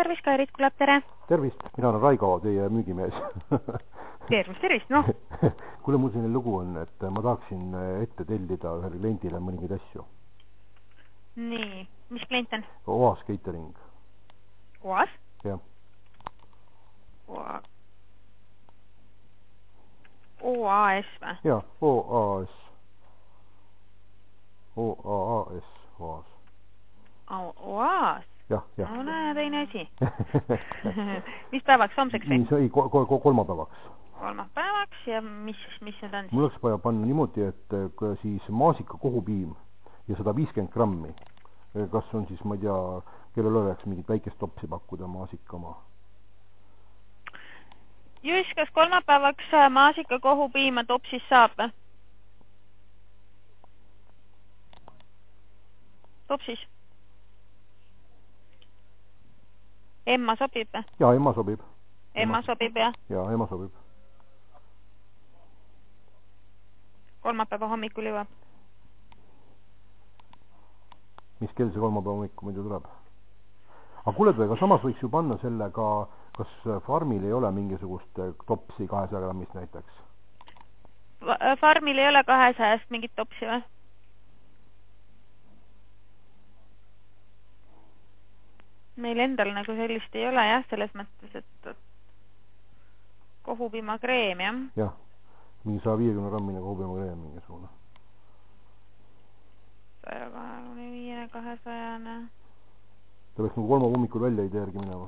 tervist, Kairit Kulab, tere! Tervist, mina olen Raigo, teie müügimees. Tervist, noh! Kuule, mul selline lugu on, et ma tahaksin ette tellida ühele kliendile mõningaid asju. Nii, mis klient on? OAS Catering. OAS? Jah. OAS või? Jah, OAS. OAS, OAS. OAS? Jah. No näe, teine asi. Mis päevaks, homseks või? Ei, kolmapäevaks. Kolmapäevaks ja mis need on? Mul oleks vaja panna niimoodi, et siis maasika kohupiim ja 150 grammi. Kas on siis, ma ei tea, kellel oleks mingit väikest topsi pakkuda maasika oma? Jüss, kas kolmapäevaks maasika kohupiima topsis saab või? Topsis? Emma sobib või? Jaa, Emma sobib. Emma sobib, jah? Jaa, Emma sobib. Kolmapäeva hommikul jõuab. Mis kell see kolmapäeva hommikul muidu tuleb? Aga kuuled või, aga samas võiks ju panna selle ka, kas farmil ei ole mingisugust topsi 200 grammist näiteks? Farmil ei ole 200-st mingit topsi või? Meil endal nagu sellist ei ole, jah, selles mõttes, et kohupiimakreem, jah? Jah, mingi 150 grammine kohupiimakreem mingisugune. 125, 200. Ta peaks nagu kolma hommikul välja idee järgi minema.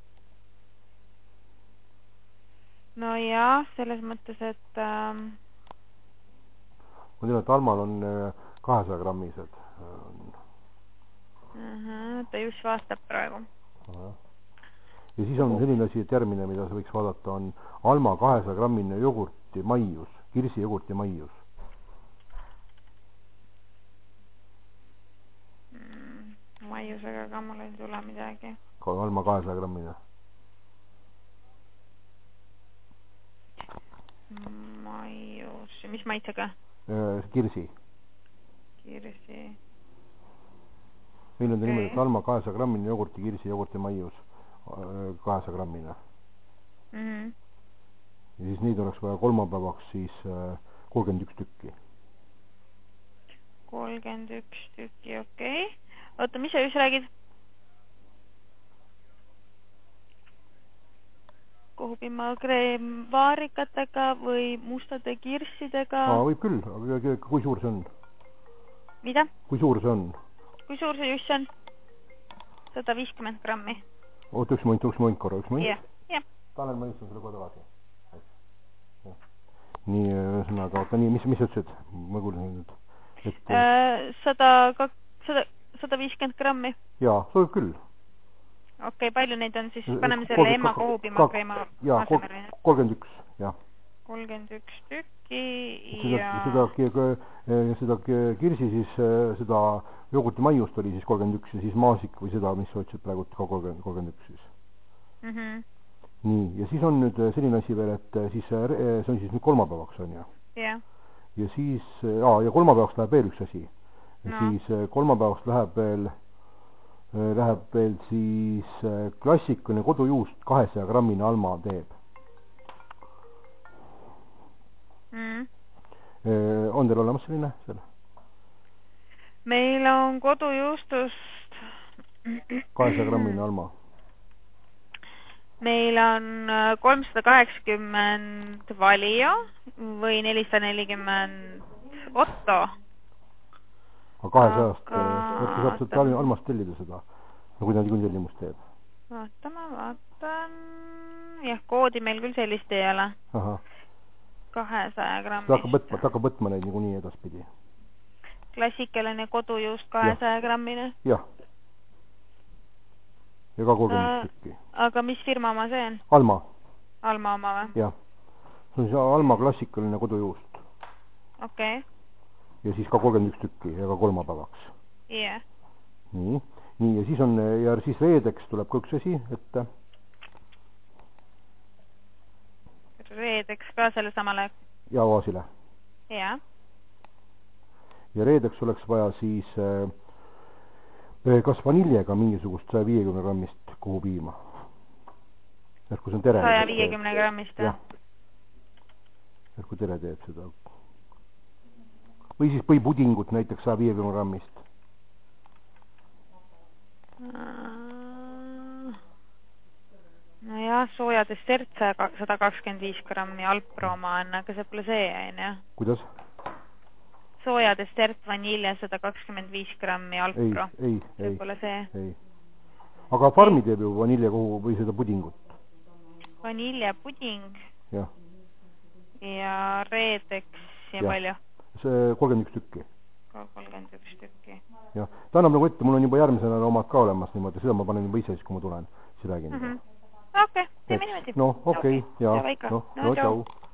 No jah, selles mõttes, et ma tean, et Almal on 200 grammised. Ta just vastab praegu. Ja siis on selline asi, et järgmine, mida sa võiks vaadata, on Alma 200 grammine jogurti maius, kirsi jogurti maius. Maiusega ka mul ei tule midagi. Alma 200 grammine. Maius, mis maitsega? Kirsi. Kirsi. Meil on ta niimoodi, et Alma 200 grammine jogurti, kirsi jogurti maius 200 grammine. Ja siis neid oleks vaja kolmapäevaks siis 31 tükki. 31 tükki, okei. Oota, mis sa just räägid? Kohupiimakreem vaarikatega või mustade kirssidega? Võib küll, aga kui suur see on? Mida? Kui suur see on? Kui suur see just on? 150 grammi. Oota, üks moment korra, üks moment. Jah. Tanel, ma istun selle kohe tagasi. Nii, ühesõnaga, oota, nii, mis sa ütlesid? Ma kuulen nüüd. 150 grammi. Jaa, sobib küll. Okei, palju neid on siis? Paneme selle Emma kohupiimakreema asemele. 31, jah. 31 tükki ja... Seda kirsi siis, seda jogurti maiust oli siis 31 ja siis maasik või seda, mis sa ütlesid praegu ka 31 siis. Nii, ja siis on nüüd selline asi veel, et siis see on siis nüüd kolmapäevaks, on ju? Jah. Ja siis, ja kolmapäevaks läheb veel üks asi. Siis kolmapäevaks läheb veel siis klassikaline kodujuust 200 grammine Alma teeb. On teil olemas selline? Meil on kodujuustust 200 grammine Alma. Meil on 380 Valio või 440 Otto. Aga 200-st, saab seda Almast tellida seda, nagu ta niikuinii tellimust teeb. Vaata, ma vaatan. Jah, koodi meil küll sellist ei ole. 200 grammist. Ta hakkab võtma neid niikuinii edaspidi. Klassikaline kodujuust 200 grammine. Jah. Ja ka 30 tükki. Aga mis firma oma see on? Alma. Alma oma või? Jah. See on see Alma klassikaline kodujuust. Okei. Ja siis ka 31 tükki ja ka kolmapäevaks. Jah. Nii, ja siis on, ja siis reedeks tuleb ka üks asi, et... Reedeks ka selle samale? Ja oasile. Jah. Ja reedeks oleks vaja siis kas vaniljega mingisugust 150 grammist kohupiima. et kui see on tere. 150 grammist. jah. et kui tere teeb seda. või siis põhipudingut näiteks 150 grammist. Nojah, sooja dessert 125 grammi, Alpro oma on, aga see pole see, on jah? Kuidas? Sooja dessert, vanilja 125 grammi, Alpro. See pole see. Ei. Aga Farmi teeb ju vaniljakohu või seda pudingut. Vaniljapuding. Jah. Ja Reedex ja palju? See 31 tükki. 31 tükki. Jah, ta annab nagu ette, mul on juba järgmisena omad ka olemas niimoodi, seda ma panen juba ise siis, kui ma tulen, siis räägin. Okei, teeme niimoodi. No okei, jaa, no tšau.